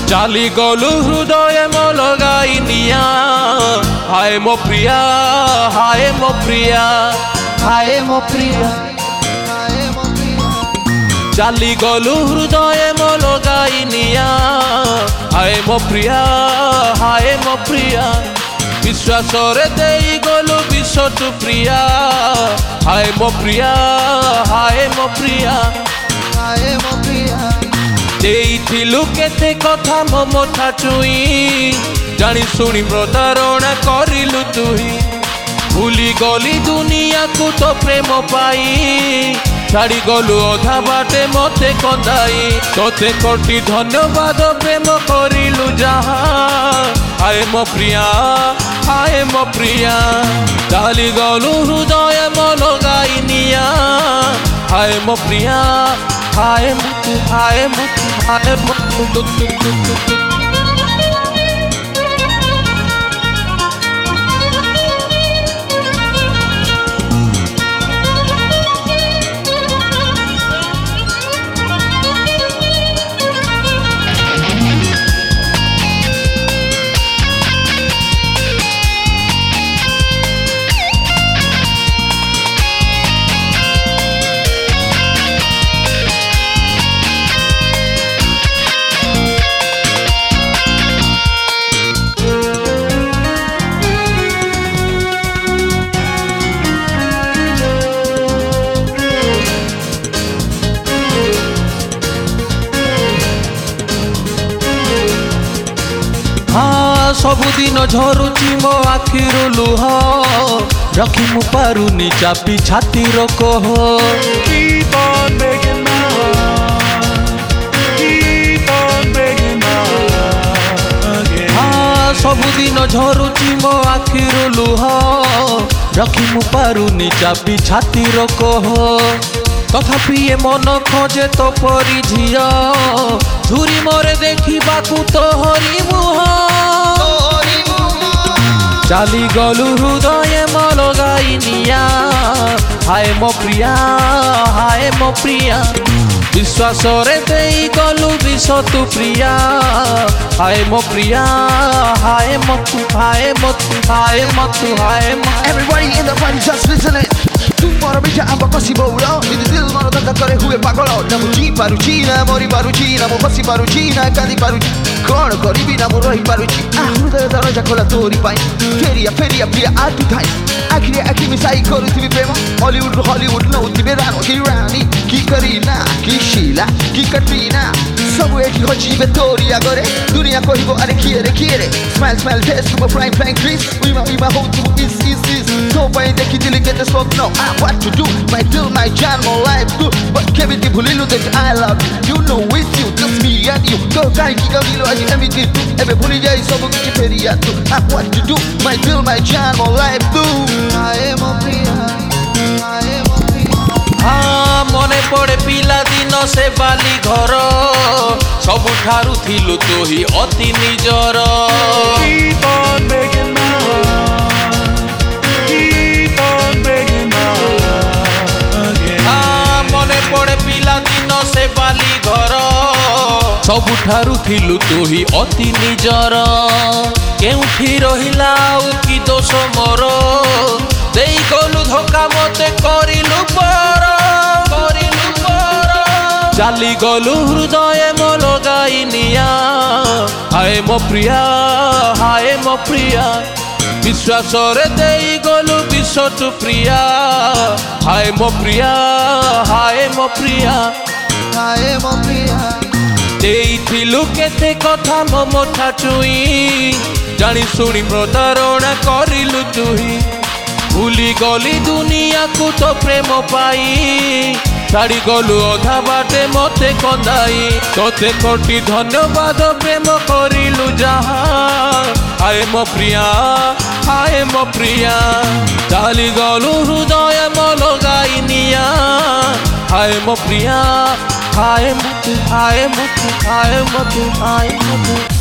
चाली गलु हृदय मलगाई निया हाय मो प्रिया हाय मो प्रिया हाय मो प्रिया चाली गलु हृदय मलगाई निया हाय मो प्रिया हाय मो प्रिया विश्वास रे देई गलु विश्व प्रिया हाय मो प्रिया हाय मो प्रिया हाय मो प्रिया देइथिलु केते कथा मो मथा चुई जानी सुनी प्रतारणा करिलु तुही भूली गली दुनिया को तो प्रेम पाई छाड़ी गलु अधा बाटे मते कंदाई तोते कोटि धन्यवाद प्रेम करिलु जहा हाय मो प्रिया हाय मो प्रिया चाली गलु हृदय मलगाई निया हाय मो प्रिया हाय मुतु हाय मुतु हाय मुतु सबुदिन झरुची मो आखिरु लुह रखी मु पारुनी चापी छातीर कह सबुदिन झरुची मो आखिरु लुह रखी मु पारुनी चापी छातीर कह तथापि ए मन खोजे तो परी झिया झुरी मोरे देखा तोहरी मुह चाली गलु हृदय मलगाई निया हाय मो प्रिया हाय मो प्रिया विश्वास रे देई गलु विश्व तु प्रिया हाय मो प्रिया हाय मो हाय मो हाय मो हाय मो Everybody in the party just listening Tu moro bicha amba così boulo Mi dil moro tanta करे हुए पागल ना मुझी पारुची ना मोरी पारुची ना मो फसी पारुची ना कादी पारुची कौन करीबी ना मो रही पारुची हृदय दरजा खोला तोरी पाई फेरिया फेरिया प्रिया आतु थाई आखिरे आखि मिसाई करुथिबी प्रेम हॉलीवुड नउथिबे रानो की रानी की करीना की शीला की कटरीना सब एक होजीबे तोरी आगरे दुनिया कहिबो अरे किए रे smile test to frying frying Chris we hold to is so by the kid get the smoke no what to do my deal my jam my life too but Kevin the Pulilu that I love you know with you just me and you go guy kiga lilo as everything too every pulija is so good periya too what to do my deal my jam my life too I am a priya हाँ मने पड़े पिला दिन से बाली घर सबुठारु थिलु तोही अति निजर हाँ मने पड़े पिला दिन से बाली घर सबुठारु थिलु तोही अति निजर केउठी रहिला कि दोष मोर देई गलु धोखा मते करिलु पर चाली गलु हृदय मलगाई निया हाय मो प्रिया हाय मो प्रिया विश्वास रे देई गलु विश्व प्रिया हाय मो प्रिया हाय मो प्रिया हाय मो प्रिया देइथिलु केते कथा मो मथा चुई जानी सुनी प्रतारणा करिलु तुही भूली गली दुनिया को तो प्रेम पाई छाड़ी गलु अधा बाटे मते कंदाई तोते कोटि धन्यवाद प्रेम करिलु जहा हाय मो प्रिया हाय मो प्रिया चाली गलु हृदय मलगाई निया हाय मो प्रिया हाय मुतु हाय मुतु हाय मुतु हाय मुतु